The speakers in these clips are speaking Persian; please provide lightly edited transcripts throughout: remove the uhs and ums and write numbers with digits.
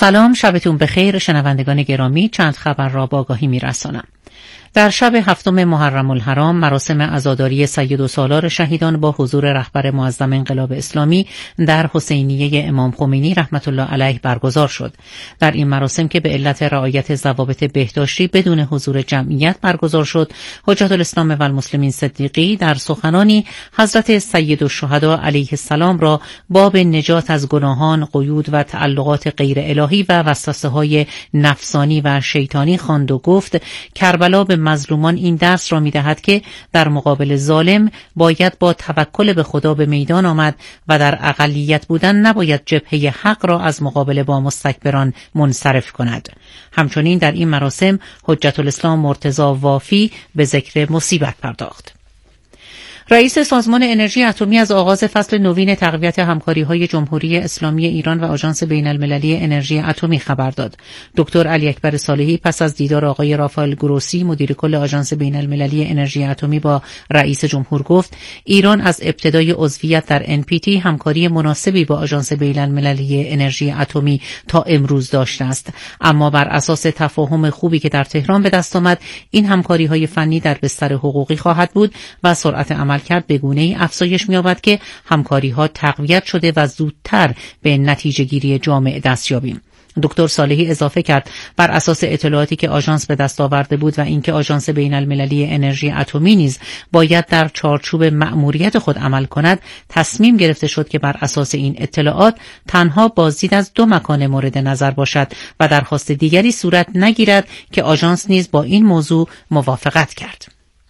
سلام، شبتون بخیر شنوندگان گرامی. چند خبر را با آگاهی می‌رسانم. در شب 7 محرم الحرام مراسم عزاداری سیدالسالار شهیدان با حضور رهبر معظم انقلاب اسلامی در حسینیه امام خمینی رحمت الله علیه برگزار شد. در این مراسم که به علت رعایت ضوابط بهداشتی بدون حضور جمعیت برگزار شد، حجت الاسلام و المسلمین صدیقی در سخنانی حضرت سیدالشهدا علیه السلام را باب نجات از گناهان، قیود و تعلقات غیر الهی و وسوسه‌های نفسانی و شیطانی خواند و گفت کربلا به مظلومان این درس را می‌دهد که در مقابل ظالم باید با توکل به خدا به میدان آمد و در اقلیت بودن نباید جبهه حق را از مقابله با مستکبران منصرف کند. همچنین در این مراسم حجت الاسلام مرتضی وافی به ذکر مصیبت پرداخت. رئیس سازمان انرژی اتمی از آغاز فصل نوین تقویت همکاری‌های جمهوری اسلامی ایران و آژانس بین‌المللی انرژی اتمی خبر داد. دکتر علی اکبر صالحی پس از دیدار آقای رافائل گروسی مدیر کل آژانس بین‌المللی انرژی اتمی با رئیس جمهور گفت ایران از ابتدای عضویت در NPT همکاری مناسبی با آژانس بین‌المللی انرژی اتمی تا امروز داشته است، اما بر اساس تفاهم خوبی که در تهران به دست آمد این همکاری‌های فنی در بستر حقوقی خواهد بود و سرعت عملکرد به گونه‌ای افزایش می‌یابد که همکاری‌ها تقویت شده و زودتر به نتیجه گیری جامع دست یابیم. دکتر صالحی اضافه کرد بر اساس اطلاعاتی که آژانس به دست آورده بود و اینکه آژانس بین‌المللی انرژی اتمی نیز باید در چارچوب مأموریت خود عمل کند، تصمیم گرفته شد که بر اساس این اطلاعات تنها بازدید از 2 مکان مورد نظر باشد و درخواست دیگری صورت نگیرد که آژانس نیز با این موضوع موافقت کرد.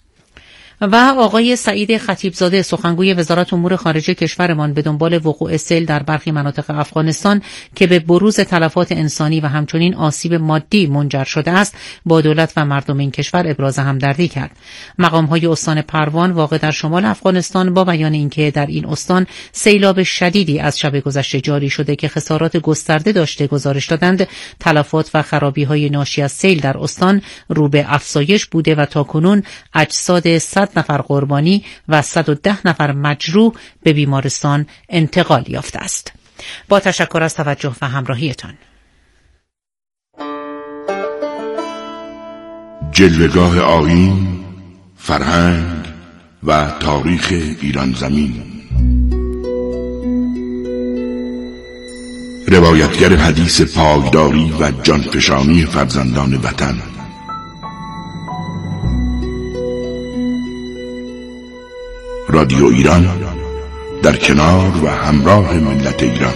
و آقای سعید خطیبزاده سخنگوی وزارت امور خارجه کشورمان به دنبال وقوع سیل در برخی مناطق افغانستان که به بروز تلفات انسانی و همچنین آسیب مادی منجر شده است با دولت و مردم این کشور ابراز همدردی کرد. مقام‌های استان پروان واقع در شمال افغانستان با بیان اینکه در این استان سیلاب شدیدی از شب گذشته جاری شده که خسارات گسترده داشته گزارش دادند، تلفات و خرابی‌های ناشی از سیل در استان رو به افزایش بوده و تاکنون اجساد 100 نفر قربانی و 110 نفر مجروح به بیمارستان انتقال یافته است. با تشکر از توجه و همراهیتان. جلوه‌گاه آیین، فرهنگ و تاریخ ایران زمین. روایتگر حدیث پایداری و جانفشانی فرزندان وطن. رادیو ایران در کنار و همراه ملت ایران.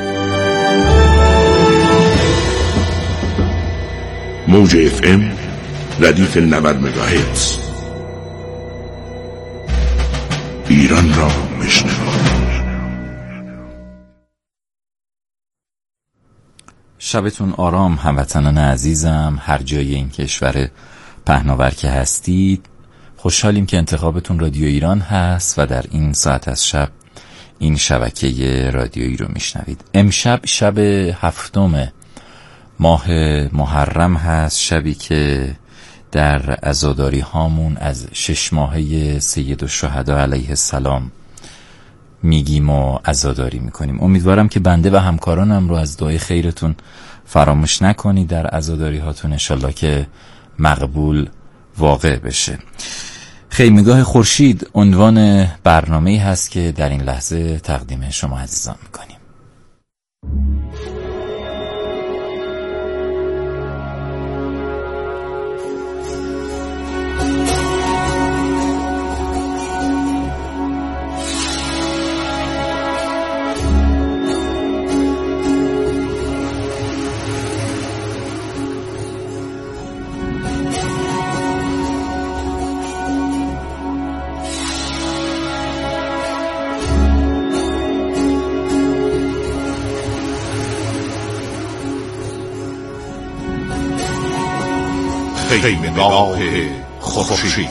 موج FM ردیف 90 مگاهرتز. ایران را بشنوید. شبتون آرام هموطنان عزیزم، هر جای این کشور پهناور که هستید. خوشحالیم که انتخابتون رادیو ایران هست و در این ساعت از شب این شبکه رادیویی رو میشنوید. امشب شب 7 ماه محرم هست، شبی که در عزاداری هامون از 6 ماهه سیدالشهدا علیه السلام میگیم و عزاداری میکنیم. امیدوارم که بنده و همکارانم رو از دعای خیرتون فراموش نکنید در عزاداری هاتون، انشالله که مقبول واقع بشه. خیمگاه خورشید عنوان برنامه‌ای هست که در این لحظه تقدیم شما عزیزان میکنیم. خیمگاه خورشید.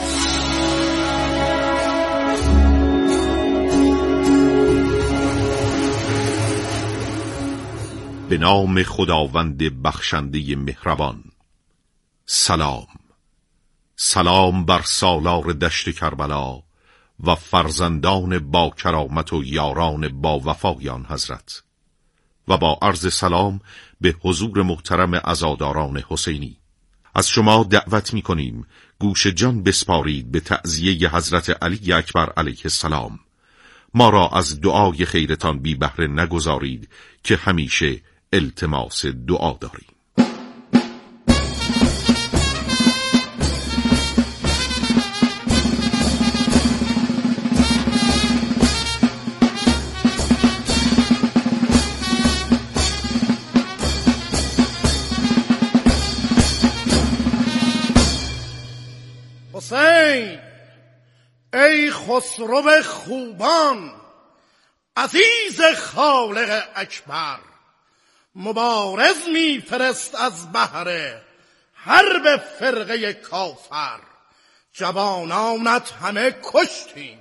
به نام خداوند بخشنده مهربان. سلام. سلام بر سالار دشت کربلا و فرزندان با کرامت و یاران با وفای آن حضرت، و با عرض سلام به حضور محترم عزاداران حسینی. از شما دعوت می کنیم گوش جان بسپارید به تعزیه حضرت علی اکبر علیه السلام. ما را از دعای خیرتان بی بهره نگذارید که همیشه التماس دعا داریم. حسین ای خسرو خوبان، عزیز خالق اکبر، مبارز می فرست از بهر حرب فرقه کافر. جوانانت همه کشتیم،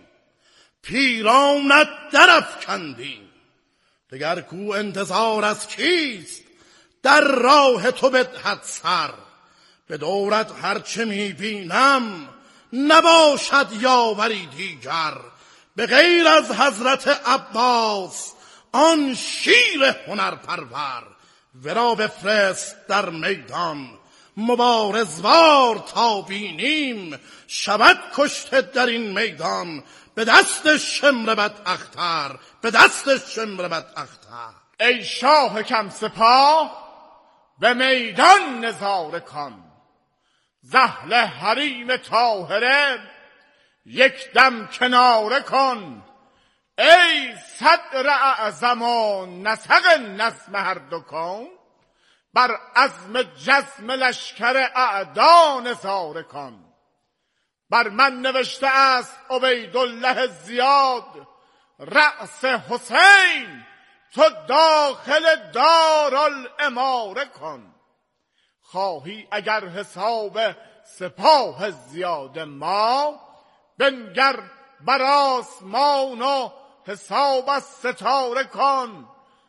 پیرانت درافکندیم، دگر کو انتظار از کیست در راه تو بدهد سر. به دورت هرچه می بینم نباشد یاوری دیگر، به غیر از حضرت عباس آن شیر هنرپرور. ورا بفرست در میدان مبارزوار تا بینیم، شود کشته در این میدان به دست شمر بداختر، به دست شمر بداختر. ای شاه کم سپاه به میدان نظاره کن، زهل حریم طاهره یک دم کناره کن. ای صدر اعظم و نسق نظم هر دو کون، بر عزم جزم لشکر اعدا نظاره کن. بر من نوشته است عبیدالله زیاد، رأس حسین تو داخل دارالاماره کن. خواهی اگر حساب سپاه زیاد ما، بنگر بر آسمان و حساب از ستاره کن.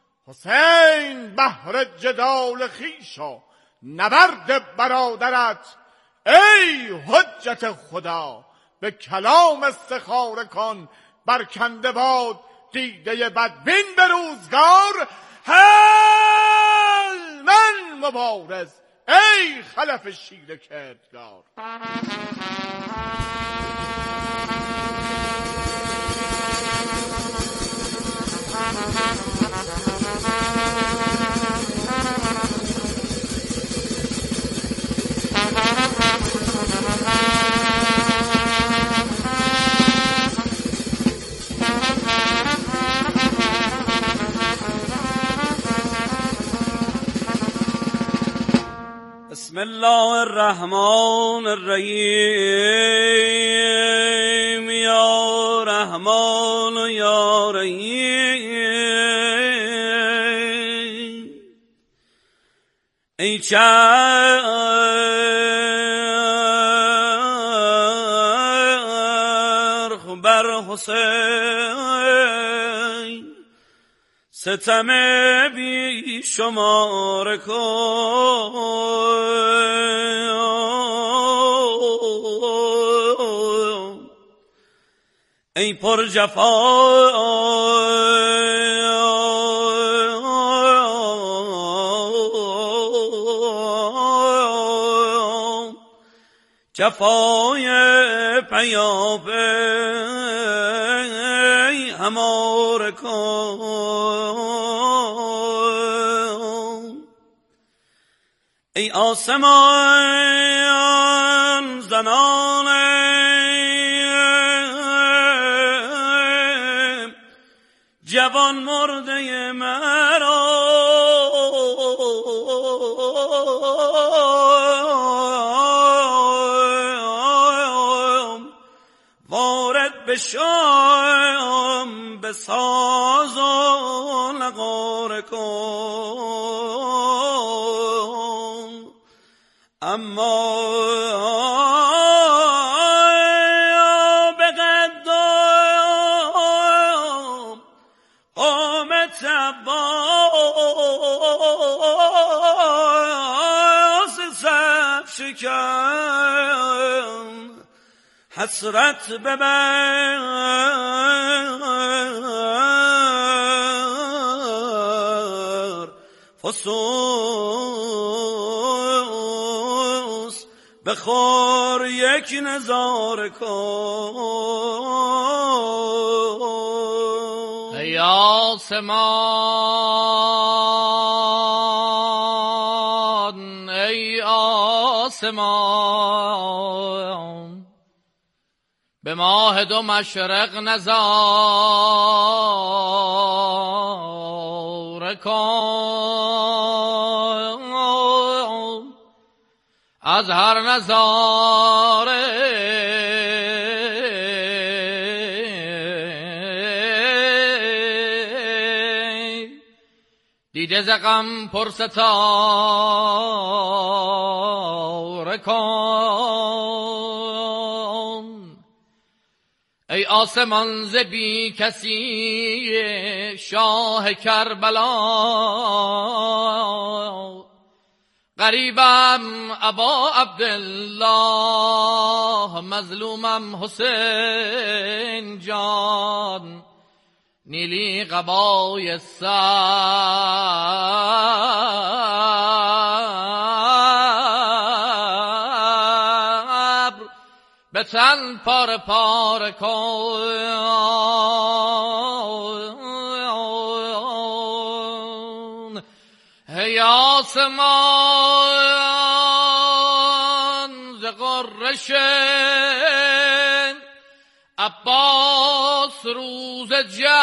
حسین بهر جدال خویش و نبرد برادرت، ای حجت خدا به کلام استخاره کن. برکنده باد دیده بدبین به روزگار، هل من مبارز ای خلف شیر کردگار. بسم الله الرحمن الرحیم، یا رحمان یا رحیم. ای چرخ بر حسین، ستم بی شمار کن. ای پر جفا جفای پیاپی همار کن. ای آسمان زنان جوان مرده مرا، وارد بشم به ساز و نغاره کن. اما به قدام قامت عباس سب شکن، حسرت ببر خصوص بخور یک نظاره کن. ای آسمان ای آسمان به ماه دو مشرق نظاره کن. از هر نظاره دیده ز غم پرستاره کن. ای آسمان ز بی کسی شاه کربلا غریبم ابا عبدالله مظلومم حسین جان نیلی قبای صبر به تن پاره پاره کن. ای آسمان ز غرش عباس روز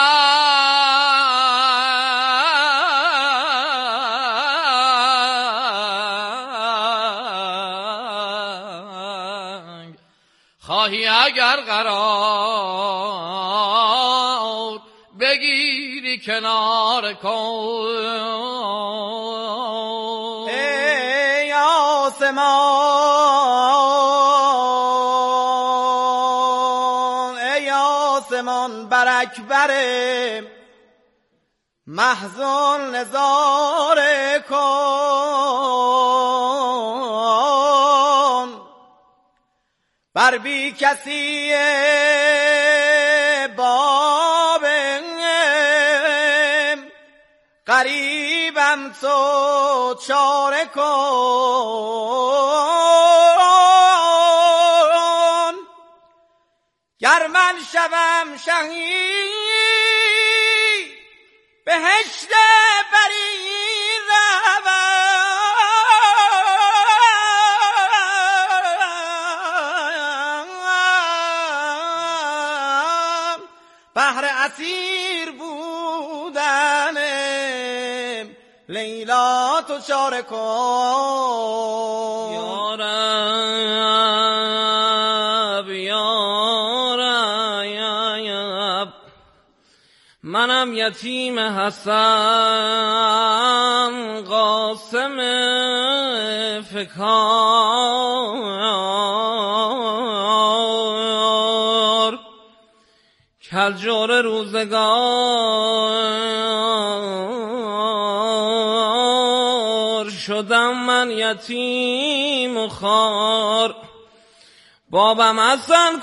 جنگ خواهی اگر قرار بگیری کنار کن. ای آسمان بر اکبر محزون نظاره کن. بر بی کسی باب غریبم تو چاره کن. گر من شوم شهید بهشت بری روم بهر اسیر بودن لیلا تو چاره کن. یا رب یا رب منم یتیم حسن قاسم فکار کلجور روزگار شدم من یتیم و خوار. بابم حسن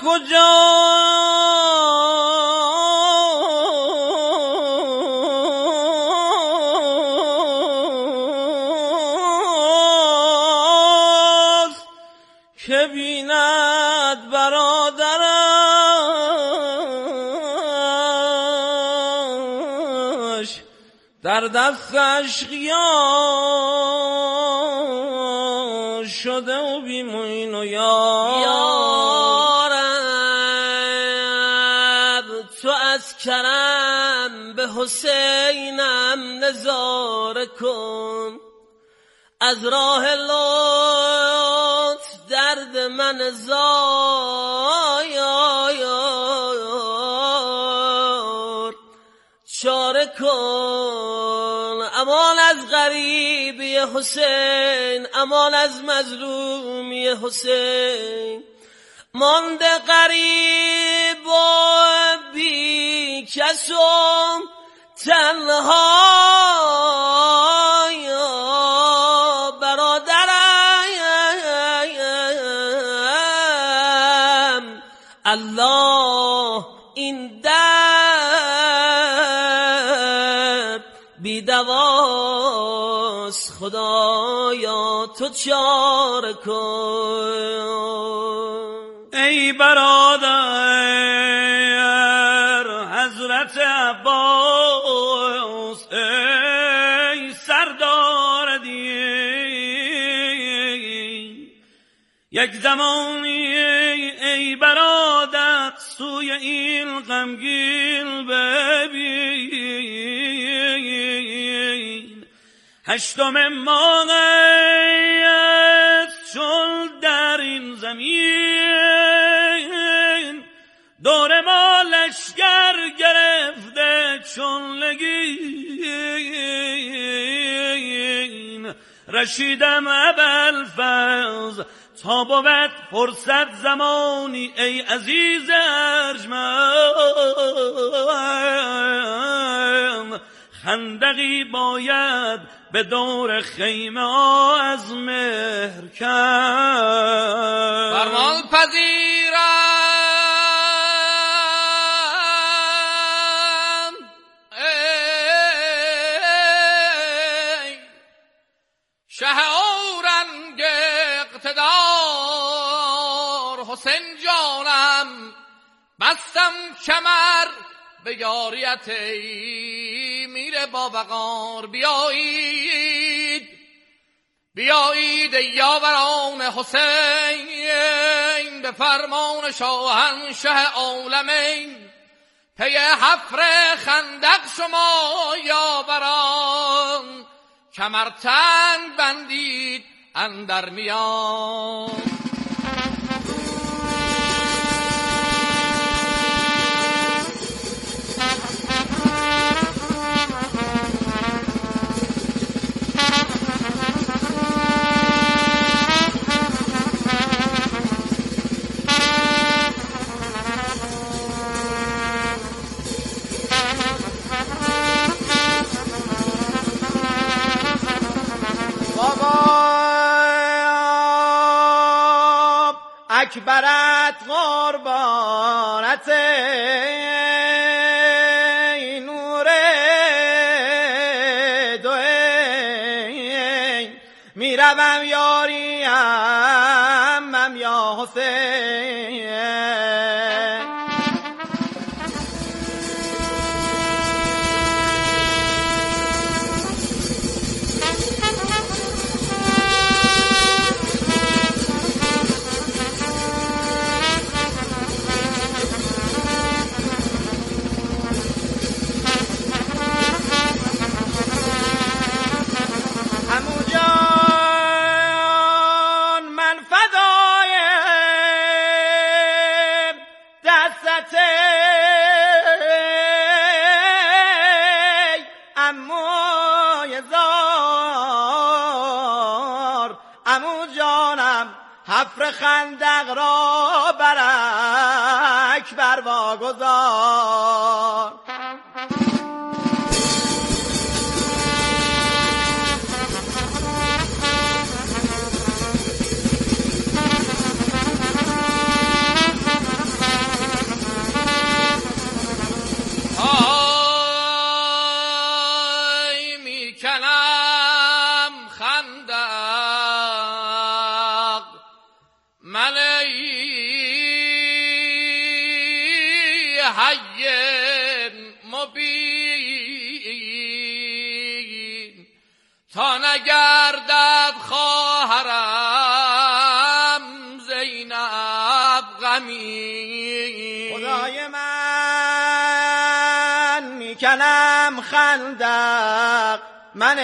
کجاست که بیند برادرش در دستش خیال شده و بی موین و یارب تو از کرم به حسینم نظاره کن. از راه لطف درد من زایار چاره کن. امان از غریبی حسین، امان از مظلومی حسین. مانده غریب و بی کس و تنها برادرم الله این درد بی دوا تو چاره کن. ای برادر حضرت عباس، ای سردار دین، یک زمانی ای برادر سوی این غمگین ببین. 8 ماه است چون در این زمین، دور ما لشگر گرفته چون لگین. رشیدم ابوالفضل تا بود فرصت زمانی، ای عزیز ارجمند، خندقی باید به دور خیمه از مهر کرد. فرمان پذیرم ای شه اورنگ اقتدار، حسین جانم بستم کمر به یاریت ای میر با وقار. بیایید بیایید یاوران حسین، به فرمان شاهنشه عالمین، پی حفر خندق شما یاوران، کمرتنگ بندید اندر میان. اکبرت قربانت ای نور دوین، میروم یاریم یا حسین. حفر خندق را بر اکبر واگذار. آی میکنم خندق من ای حی مبین، تا نگردد خواهرم زینب غمی. خدای من میکنم خندق من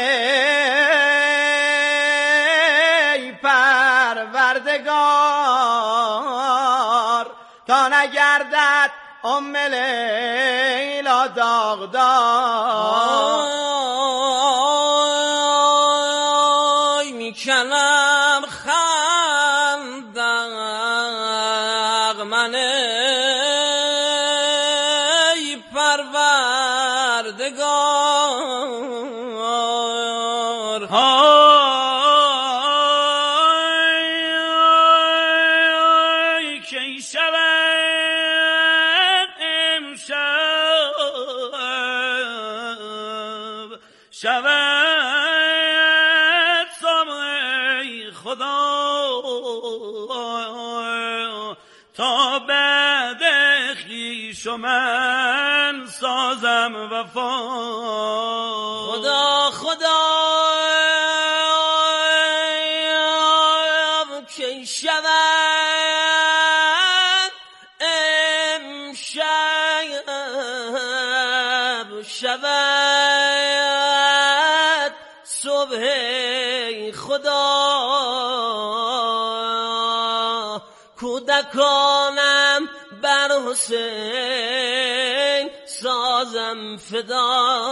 ای پروردگار، تا نگردد ام لیلا داغدار. میکنم خندق من ای پروردگار. کی شود امشب، شود صبح خدا تا بعد خویش و من سازم وفا. خدا خدا کی شود امشب شود صبح خدا کودکانم بر حسین سازم فدا.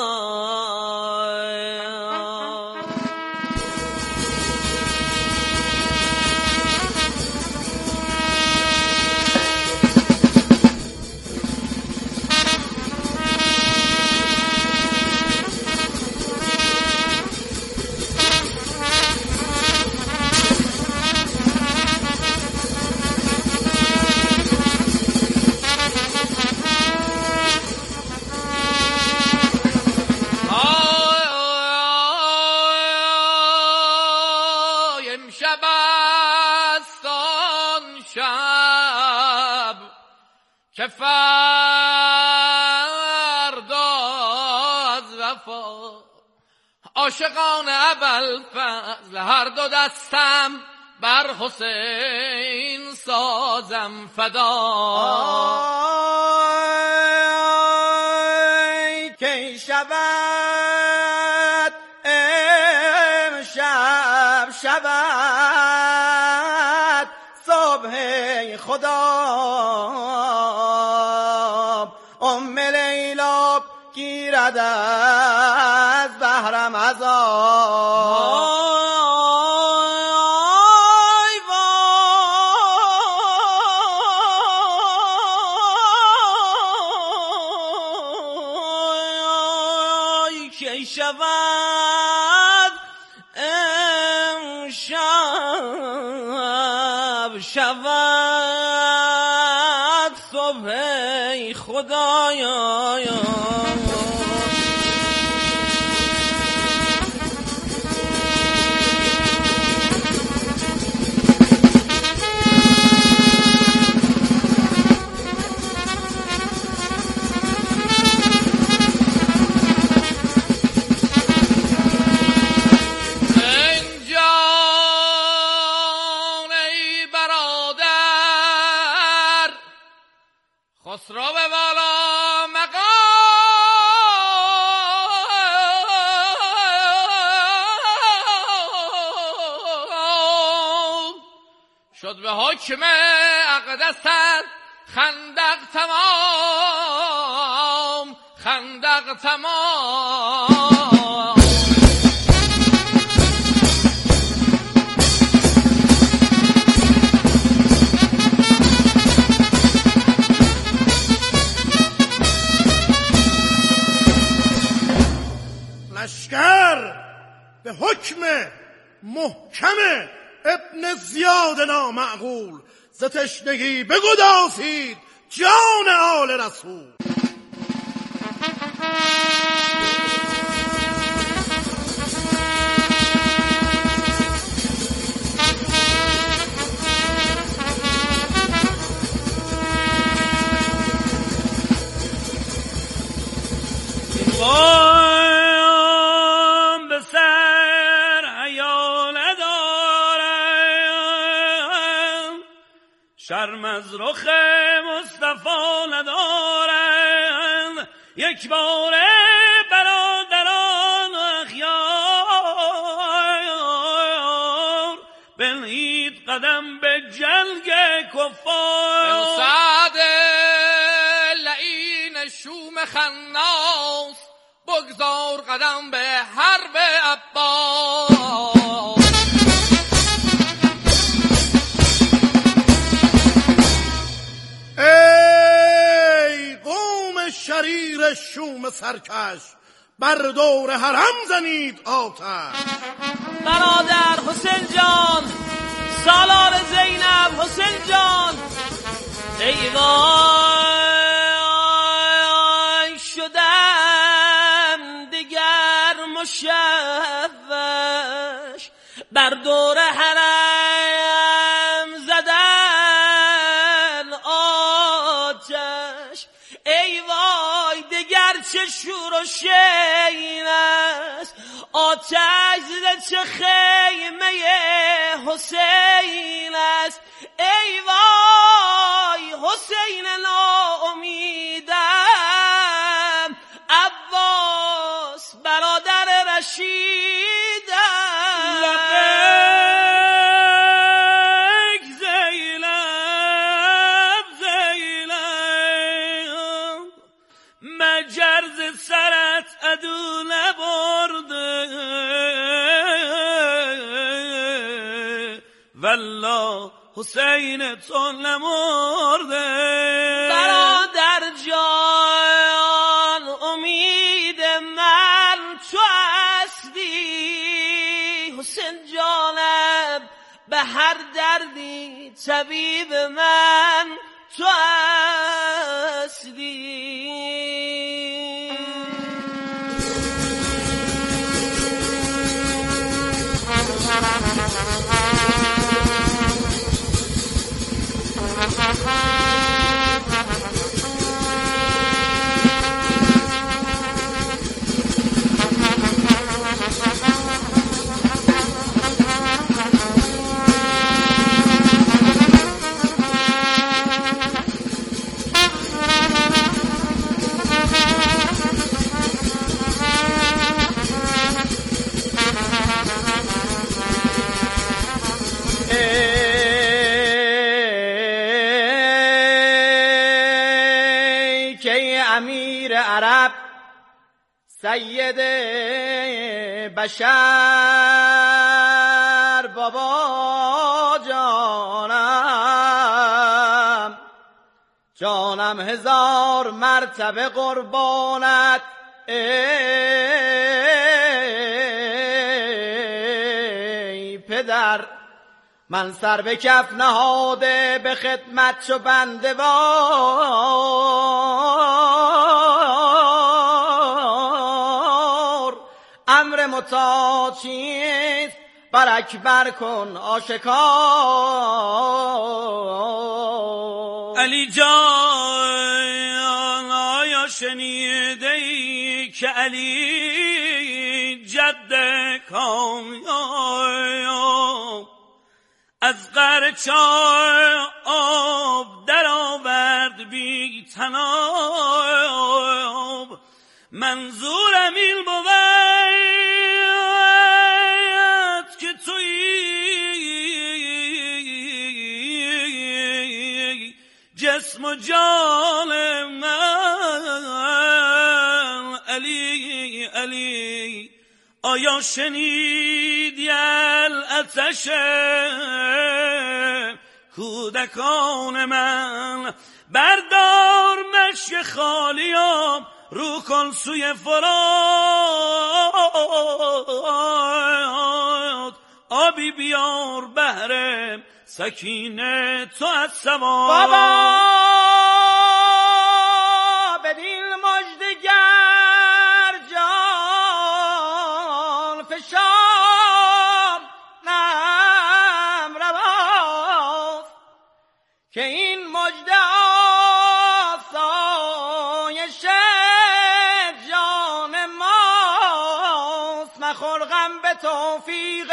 که فردا از وفا عاشقان ابوالفضل هر دو دستم بر حسین سازم فدا. کی شود امشب شود صبح خدا ام لیلا گیرد از بهرم عذاب. کی شود امشب شود صبح خدایا. خسرو به والا مقام شد به حکم اقدست خندق تمام خندق تمام. لشکر به حکم محکم ابن زیاد نامعقول ز تشنگی بگدازید جان آل رسول. به سر حیا ندارم شرم از رخ مصطفی ندارم یک بار برادران و اخیار بنهید قدم به جنگ کفار. سعد لعین شوم خناس بگذار قدم به حرب عباس. ای قوم شریر شوم سرکش بر دور حرم زنید آتش. برادر حسین جان سالار زینب حسین جان ای وای شدم دیگر مشوش بر دور حرم حسین است، آتش زده چه خیمه حسین است. ای وای حسین ناامیدم، عباس برادر رشیدم. لبیک زینب زینب، مجرز سرت عدو نبرده، والله حسین تو نمرده. برادر جان امید من تو هستی، حسین جانم به هر دردی طبیب من تو هستی. سید بشر بابا جانم هزار مرتبه قربانت ای پدر. من سر به کف نهاده به خدمت چو بنده امر مطاع چیست بر اکبر کن آشکار. علی جان آیا شنیده ای که علی جد کامیاب از قعر چاه آب در آورد بی تناب؟ منظورم این بود که تویی جسم و جان من. علی علی آیا شنیدی الاتش کودکان من؟ بردار مشک خالیام رو کن سوی فرات، آبی بیار بهر سکینه تو از سما. بابا بدین مژدگر جان فشان نم رواست که این مژده آسایش جان ماست. مخور غم به توفیق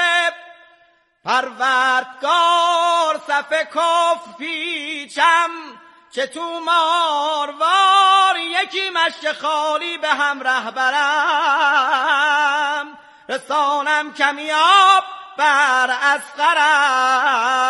پروردگار صف کف پیچم چه تو ماروار یکی مشک خالی به هم رهبرم رسانم کمیاب بر اصغرم.